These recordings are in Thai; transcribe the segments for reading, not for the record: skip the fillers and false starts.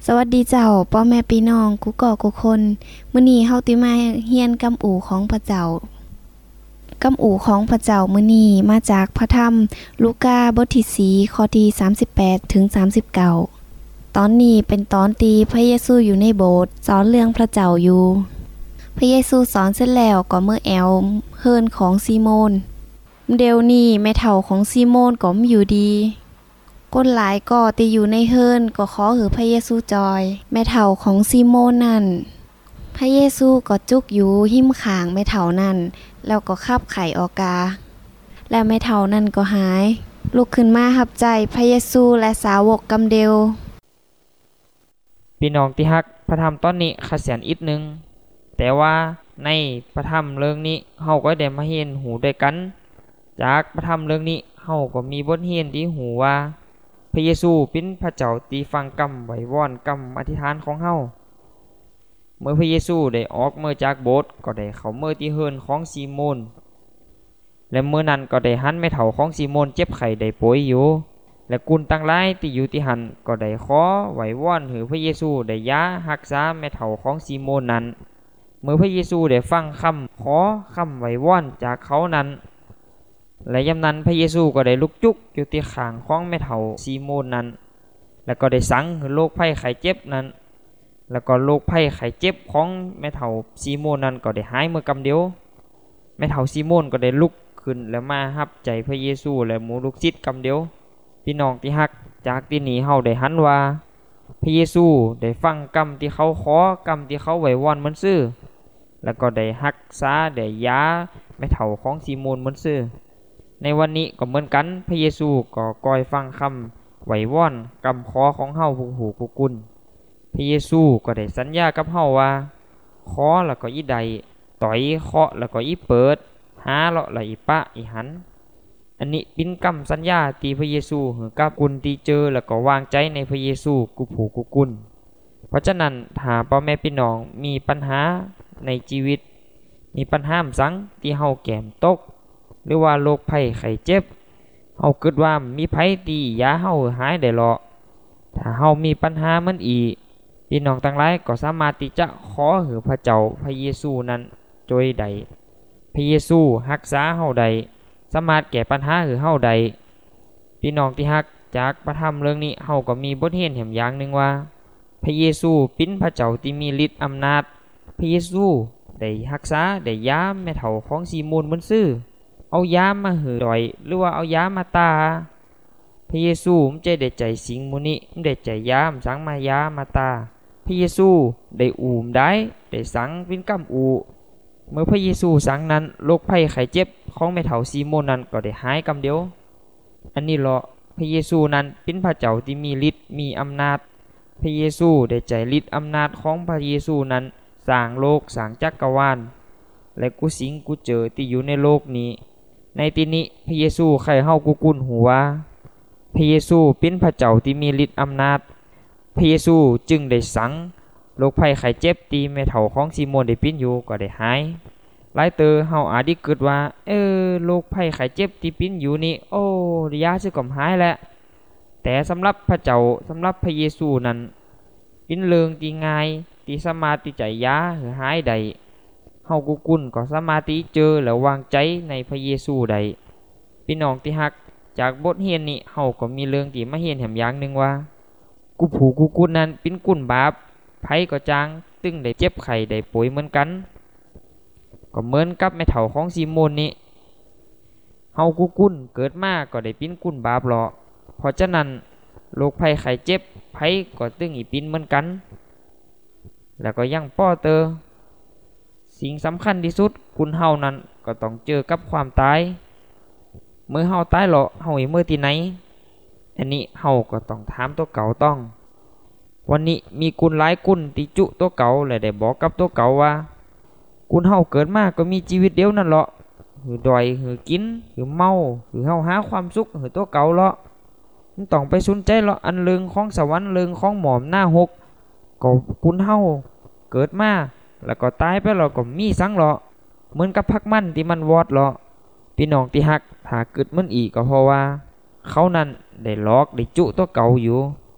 สวัสดีเจ้าพ่อแม่พี่น้องกูก่อกูคนมื้อนี้เฮาติมาเฮียนกำอู่ของพระเจ้ากำอู่ของพระเจ้ามื้อนี้มาจากพระธรรมลูกาบทที่4ข้อที่38ถึง39ตอนนี้เป็นตอนที่พระเยซูอยู่ในโบสถ์สอนเรื่องพระเจ้าอยู่พระเยซูสอนเสร็จแล้วก็มื้อแอวเฮิรนของซีโมนเดี๋ยวนี้แม่เฒ่าของซีโมนก็มีอยู่ดีคนหลายก็ติอยู่ในเฮิรนก็ขอหือพระเยซูจอยแม่เฒ่าของซีโมนนั่นพระเยซูก็จุกอยู่หิ้มข้างแม่เฒ่านั่นแล้วก็คาบไข่ออกกาและแม่เฒ่านั่นก็หายลุกขึ้นมารับใจพระเยซูและสาวกกำเดวพี่น้องที่ฮักพระธรรมตอนนี้ขาดเสียนอีกนึงแต่ว่าในพระธรรมเรื่องนี้เฮาก็ได้มาเห็นหูด้วยกันจากพระธรรมเรื่องนี้เฮาก็มีบทเรียนที่หูว่าพระเยซูเป็นพระเจ้าที่ฟังกำไหววอนกำอธิษฐานของเฮาเมื่อพระเยซูได้ออกเมื่อจากโบสถ์ก็ได้เข้าเมื่อที่เฮิรนของซีโมนและเมื่อนั้นก็ได้หันแม่เฒ่าของซีโมนเจ็บไข้ได้ป่วยอยู่และกุนตั้งหลายที่อยู่ที่หันก็ได้ขอไหววอนให้พระเยซูได้ยารักษาแม่เฒ่าของซีโมนนั้นเมื่อพระเยซูได้ฟังคำขอคำไหววอนจากเขานั้นและยามนั้นพระเยซูก็ได้ลุกจุกอยู่ที่ข้างของแม่เฒ่าซีโมนนั้นแล้วก็ได้สั่งให้โรคภัยไข้เจ็บนั้นแล้วก็โรคภัยไข้เจ็บของแม่เฒ่าซีโมนนั้นก็ได้หายเมื่อกำเดียวแม่เฒ่าซีโมนก็ได้ลุกขึ้นแล้วมารับใจพระเยซูและหมู่ลูกศิษย์กำเดียวพี่น้องที่ฮักจากที่นี้เฮาได้หันว่าพระเยซูได้ฟังกรรมที่เขาขอกรรมที่เขาไหววอนเหมือนซื่อแล้วก็ได้รักษาได้ยาแม่เฒ่าของซีโมนเหมือนซื่อในวันนี้ก็เหมือนกันพระเยซูก็คอยฟังคำไหววอนกรรมขอของเฮาผู้หูผู้กุลพระเยซูก็ได้สัญญากับเฮาว่าขอแล้วก็อีใดต่อยเคาะแล้วก็อีเปิดหาเลาะแล้วอีปะอีหันอันนี้เป็นกรรมสัญญาที่พระเยซูหือกับกุลที่เจอแล้วก็วางใจในพระเยซูกุผูกุกุลเพราะฉะนั้นถ้าพ่อแม่พี่น้องมีปัญหาในชีวิตมีปัญหาสังที่เฮาแก้มตกหรือว่าโรคภัยไข้เจ็บเฮาคิดว่ามีไผที่ยาเฮาหายได้หรอกถ้าเฮามีปัญหามันอีกพี่น้องทั้งหลายก็สามารถที่จะขอหือพระเจ้าพระเยซูนั้นช่วยได้พระเยซูรักษาเฮาได้สามารถแก้ปัญหาหือเฮาได้พี่น้องที่ฮักจากพระธรรมเรื่องนี้เฮาก็มีบทเรียนแห่งอย่างนึงว่าพระเยซูเป็นพระเจ้าที่มีฤทธิ์อำนาจพระเยซูได้รักษาได้ยาแม่เฒ่าของซีโมนเหมือนซื่อเอายามาหือดอยหรือว่าเอายามาตาพระเยซูมันจะได้ใจสิงมุนี้มันได้ใจยามสังมายามาตาพระเยซูได้อูมได้สังเป็นกำอูเมื่อพระเยซูสังนั้นโรคภัยไข้เจ็บของแม่เฒ่าซีโมนนั้นก็ได้หายกำเดียวอันนี้เหรอพระเยซูนั้นเป็นพระเจ้าที่มีฤทธิ์มีอำนาจพระเยซูได้ใจฤทธิ์อำนาจของพระเยซูนั้นสร้างโลกสร้างจักรวาลและกูสิงกูเจอที่อยู่ในโลกนี้ในที่นี้พระเยซูใครเฮากูกุนหัวพระเยซูเป็นพระเจ้าที่มีฤทธิ์อำนาจพระเยซูจึงได้สังโรคภัยไข้เจ็บที่แม่เฒ่าของซีโมนได้เป็นอยู่ก็ได้หายหลายเตอเฮาอาจสิคิดว่าโรคภัยไข้เจ็บที่เป็นอยู่นี่โอ้ยาสิก็หายแล้วแต่สำหรับพระเจ้าสำหรับพระเยซูนั้นเป็นเรื่องที่ง่ายที่สามารถที่จะยาหรือหายได้เฮากุกุนก็สามารถที่เจอและวางใจในพระเยซูได้พี่น้องที่ฮักจากบทเรียนนี้เฮาก็มีเรื่องที่มาเห็นแหมอย่างนึงว่ากุผูกุกุนนั้นเป็นกุนบาปไผก็จางตึงได้เจ็บไข้ได้ป่วยเหมือนกันก็เหมือนกับแม่เฒ่าของซีโมนนี้เฮากุกุนเกิดมาก็ได้เป็นกุนบาปหรอกเพราะฉะนั้นโรคภัยไข้เจ็บไผก็ตึงอีปินเหมือนกันแล้วก็ยังป้อเตอสิ่งสำคัญที่สุดคุณเฮานั้นก็ต้องเจอกับความตายเมื่อเฮาตายหรอเฮาเมื่อที่ไหนอันนี้เฮาก็ต้องถามตัวเก่าต้องวันนี้มีกุนหลายกุนที่จุตัวเก่าและได้บอกกับตัวเก่าว่ากุนเฮาเกิดมาก็มีชีวิตเดียวนั่นเหรอหือดอยหือกินหือเมาหือเฮาหาความสุขหือตัวเก่าเหรอมันต้องไปสนใจเหรออันเรื่องของสวรรค์เรื่องของหมอมหน้าหกก็กุนเฮาเกิดมาแล้วก็ตายไปแล้วก็มีสังเหรอเหมือนกับพักมันที่มันวอดเหรอพี่น้องที่ฮักถ้าเกิดมันอีกก็เพราะว่าเขานั้นได้หลอกได้จุตัวเก่าอยู่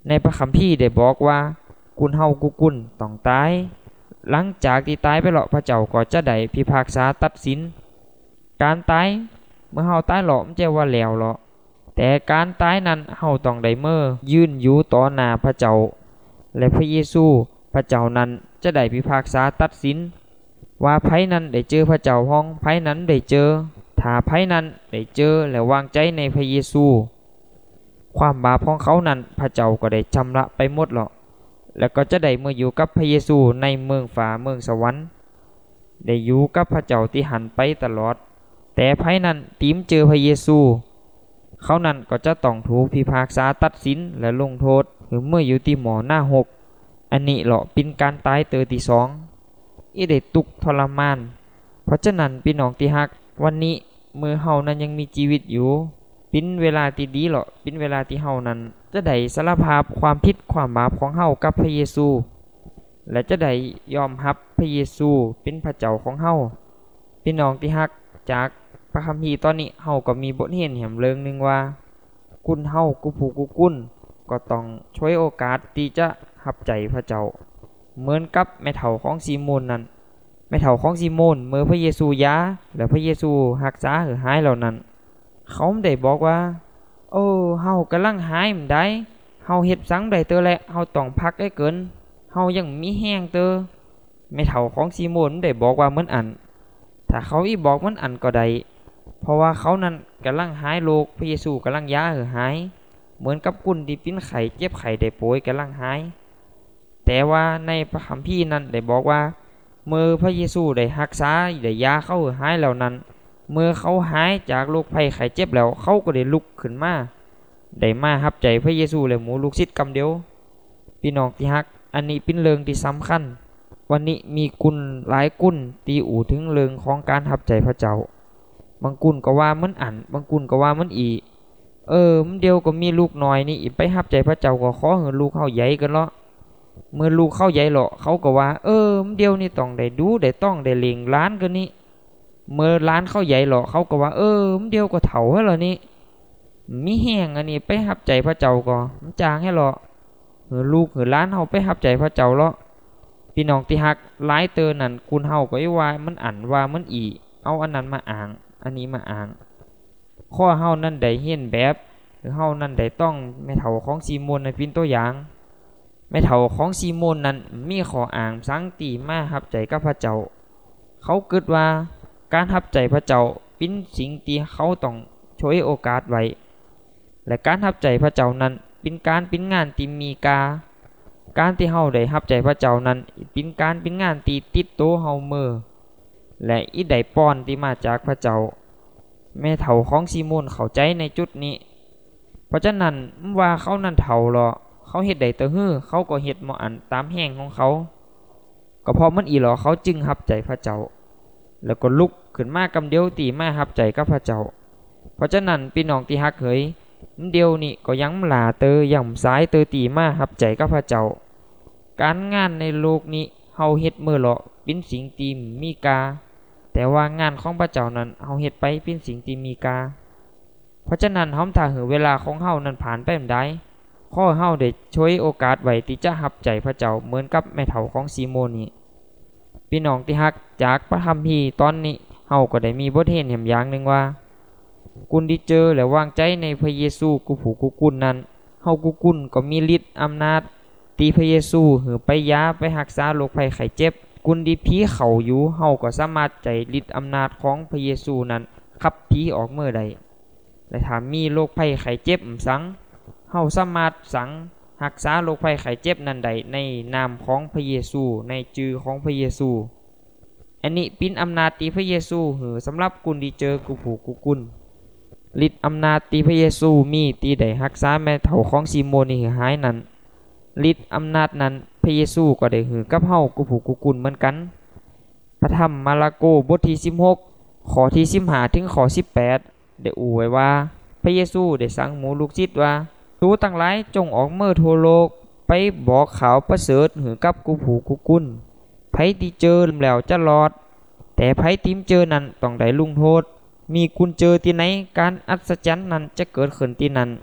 ในพระคัมภีร์ได้บอกว่ากุนเฮากุกุนต้องตายหลังจากที่ตายไปแล้วพระเจ้าก็จะได้พิพากษาตัดสินการตายเมื่อเฮาตายแล้วมันจะว่าแล้วหรอกแต่การตายนั้นเฮาต้องได้เมื่อยืนอยู่ต่อหน้าพระเจ้าและพระเยซูพระเจ้านั้นจะได้พิพากษาตัดสินว่าไผนั้นได้เจอพระเจ้าห้องไผนั้นได้เจอถ้าไผนั้นได้เจอและวางใจในพระเยซูความบาปของเขานั้นพระเจ้าก็ได้ชำระไปหมดหรอกแล้วก็จะได้เมื่ออยู่กับพระเยซูในเมืองฟ้าเมืองสวรรค์ได้อยู่กับพระเจ้าที่หันไปตลอดแต่ไผนั้นติมเจอพระเยซูเขานั้นก็จะต้องถูกพิพากษาตัดสินและลงโทษหรือเมื่ออยู่ที่หมอหน้าหกอันนี้เหรอเป็นการตายเตอที่สองอีได้ตุกทรมานเพราะฉะนั้นพี่น้องที่ฮักวันนี้มือเฮานั้นยังมีชีวิตอยู่เป็นเวลาที่ดีเหรอเป็นเวลาที่เฮานั้นจะได้สารภาพความผิดความบาปของเฮากับพระเยซูและจะได้ยอมรับพระเยซูเป็นพระเจ้าของเฮาพี่น้องที่ฮักจากพระคัมภีร์ตอนนี้เฮาก็มีบทเรียนแหมเรื่องนึงว่ากุนเฮากุผู้กุกุนก็ต้องช่วยโอกาสที่จะรับใจพระเจ้าเหมือนกับแม่เฒ่าของซีโมนนั้นแม่เฒ่าของซีโมนเมื่อพระเยซูยาและพระเยซูรักษาหรือหายเหล่านั้นเขาได้บอกว่าเฮากำลังหายมันได้เฮาเฮ็ดสังได้เตอแล้วเฮาต้องพักให้เกินเฮายังมีแห้งเตอแม่เฒ่าของซีโมนได้บอกว่าเหมือนอันถ้าเขาอีบอกเหมือนอันก็ได้เพราะว่าเขานั้นกำลังหายโรคพระเยซูกำลังยาหรือหายเหมือนกับกุนที่เป็นไข้เจ็บไข้ได้ป่วยกำลังหายแต่ว่าในพระคัมภีร์นั้นได้บอกว่าเมื่อพระเยซูได้รักษาได้ยาเขาหายแล้วนั้นเมื่อเขาหายจากโรคภัยไข้เจ็บแล้วเขาก็ได้ลุกขึ้นมาได้มารับใจพระเยซูและหมู่ลูกศิษย์กำเดียวพี่น้องที่ฮักอันนี้เป็นเรื่องที่สำคัญวันนี้มีกุนหลายกุนตีอู่ถึงเรื่องของการรับใจพระเจ้าบางกุนก็ว่ามันอันบางกุนก็ว่ามันอีมันเดียวก็มีลูกน้อยนี่ไปรับใจพระเจ้าก็ขอให้ลูกเข้าใหญ่กันเนาะเมื่อลูกเข้าใหญ่เหรอเขาก็ว่ามันเดียวนี่ต้องได้ดูได้ต้องได้เลี้ยงล้านกันนี่เมื่อล้านเข้าใหญ่เหรอเขาก็ว่ามันเดียวก็เฒ่าให้เหรอนี่มีแห้งอันนี้ไปรับใจพระเจ้าก็มันจางให้เหรอลูกล้านเฮาไปรับใจพระเจ้าเหรอพี่น้องที่ฮักหลายเตอนั่นคุณเฮาก็ว่ามันอันว่ามันอีเอาอันนั้นมาอ้างอันนี้มาอ้างข้อเฮานั่นได้เห็นแบบหรือเฮานั่นได้ต้องแม่เฒ่าของซีโมนในเป็นตัวอย่างแม่เฒ่าของซีโมนนั้นมีข้ออ้างสังติมารับใจกับพระเจ้าเขาคิดว่าการรับใจพระเจ้าเป็นสิ่งที่เขาต้องช่วยโอกาสไว้และการรับใจพระเจ้านั้นเป็นงานที่มีการที่เฮาได้รับใจพระเจ้านั้นเป็นงานที่ติดตัวเฮาเมื่อและอีได้ป้อนที่มาจากพระเจ้าแม่เฒ่าของซีโมนเข้าใจในจุดนี้เพราะฉะนั้นว่าเขานั้นเฒ่าหรอเขาเฮ็ดได้แต่ฮื้อเขาก็เฮ็ดบ่อันตามแห้งของเขาก็เพราะมันอีหรอเขาจึงรับใจพระเจ้าแล้วก็ลุกขึ้นมากำเดียวตีมารับใจกับพระเจ้าเพราะฉะนั้นพี่น้องที่ฮักเฮ้ยเดียวนี่ก็ยังหลาเตอย่ำซ้ายเตอตีมารับใจกับพระเจ้าการงานในโลกนี้เฮาเฮ็ดมื้อหรอเป็นสิ่งที่มีกาแต่ว่างานของพระเจ้านั้นเฮาเฮ็ดไปเป็นสิ่งที่มีกาเพราะฉะนั้นเฮาถ้าเวลาของเฮานั้นผ่านไปได้ขอเฮาได้ช่วยโอกาสไว้ที่จะรับใจพระเจ้าเหมือนกับแม่เฒ่าของซีโมนนี่พี่น้องที่ฮักจากพระคัมภีร์ตอนนี้เฮาก็ได้มีบทเรียนแห่งอย่างนึงว่ากุนที่เจอและวางใจในพระเยซูกุผู้กุกุนนั้นเฮากุกุนก็มีฤทธิ์อำนาจตีพระเยซูหือไปยาไปรักษาโรคภัยไข้เจ็บกุนที่ผีเข้าอยู่เฮาก็สามารถใจฤทธิ์อำนาจของพระเยซูนั้นขับผีออกเมื่อใดและถ้ามีโรคภัยไข้เจ็บสังเฮาสามารถสังรักษาโรคภัยไข้เจ็บนั้นใดในนามของพระเยซูในชื่อของพระเยซูอันนี้เป็นอำนาจที่พระเยซูหือสำหรับกุนที่เจอกุผู้กุกุนฤทธิ์อำนาจที่พระเยซูมีที่ได้รักษาแม่เฒ่าของซีโมนนี่หายนั้นฤทธิ์อำนาจนั้นพระเยซูก็ได้หือกับเฮากุผู้กุกุนเหมือนกันพระธรรมมาระโกบทที่16ข้อที่15ถึงข้อ18ได้อู่ไว้ว่าพระเยซูได้สั่งหมู่ลูกศิษย์ว่าทูทั้งหลายจงออกเมื่อทั่วโลกไปบอกข่าวประเสริฐหือกับกุผู้กุกุนไผที่เจอแล้วจะรอดแต่ไผที่เจอนั้นต้องได้ลงโทษมีคุณเจอที่ไหนการอัศจรรย์นั้นจะเกิดขึ้นที่นั้น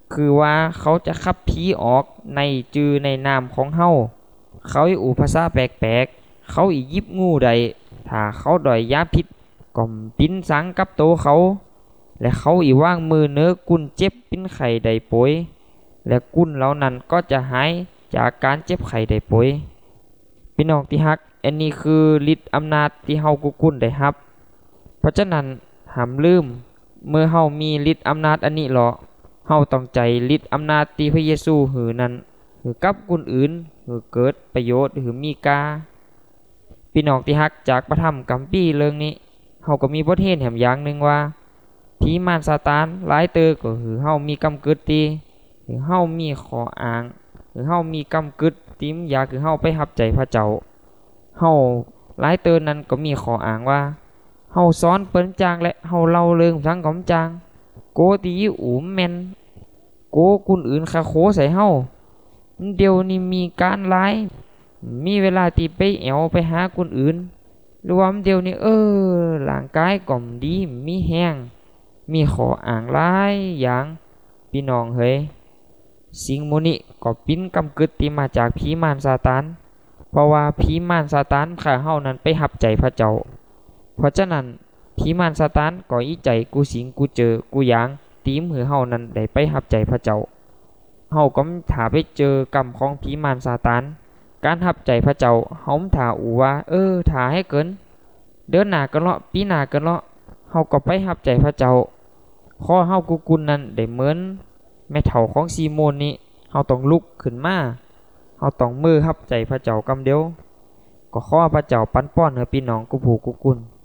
คือว่าเขาจะขับผีออกในจือในนามของเฮาเขาอีอูภาษาแปลกๆเขาอียิบงูใดถ้าเขาดอยยาพิษก็ปิ้นสังกับโตเขาและเขาอีว่างมือเนื้อกุนเจ็บปิ้นไข่ใดป่วยและกุนเหล่านั้นก็จะหายจากการเจ็บไข้ได้ป่วยพี่น้องที่ฮักอันนี้คือฤทธิ์อำนาจที่เฮากุนได้รับเพราะฉะนั้นห้ามลืมเมื่อเฮามีฤทธิ์อำนาจอันนี้หรอเฮาต้องใจฤทธิ์อำนาจที่พระเยซูหือนั้นหือกับคนอื่นหือเกิดประโยชน์หือมีกาพี่น้องที่ฮักจากพระธรรมกัมภีร์เรื่องนี้เฮาก็มีบทเรียนแหมอย่างนึงว่าผีมารซาตานหลายเตอก็หือเฮามีกำกึดตีหือเฮามีข้ออ้างหือเฮามีกำกึดติมอยากคือเฮาไปรับใจพระเจ้าเฮาหลายเตอนั้นก็มีข้ออ้างว่าเฮาสอนเปิ้นจางและเฮาเล่าเรื่องสังกอมจางโกตีอูแม่นโกคนอื่นคาโคใส่เฮาเดี๋ยวนี้มีการหลายมีเวลาที่ไปแอวไปหาคนอื่นหรือว่าเดี๋ยวนี้ร่างกายก็ดีมีแห้งมีข้ออ้างหลายอย่างพี่น้องเฮ้ยสิ่งโมนี้ก็ปิ้นกำกึดที่มาจากผีมารซาตานเพราะว่าผีมารซาตานข้าเฮานั้นไปหับใจพระเจ้าเพราะฉะนั้นผีมารซาตานก็อีใจกูสิงกูเจอกูหยางตีมหือเฮานั้นได้ไปหับใจพระเจ้าเฮาก็ถ้าไปเจอกรรมของผีมารซาตานการหับใจพระเจ้าเฮาถ้าอูว่าถ้าให้เกินเดือนหน้ากันเลาะปีหน้ากันเลาะเฮาก็ไปหับใจพระเจ้าขอเฮากุนนั้นได้เหมือนแม่เฒ่าของซีโมนนี้เฮาต้องลุกขึ้นมาเฮาต้องมือหับใจพระเจ้ากำเดียวก็ขอพระเจ้าปันป้อนให้พี่น้องกูผู้กุน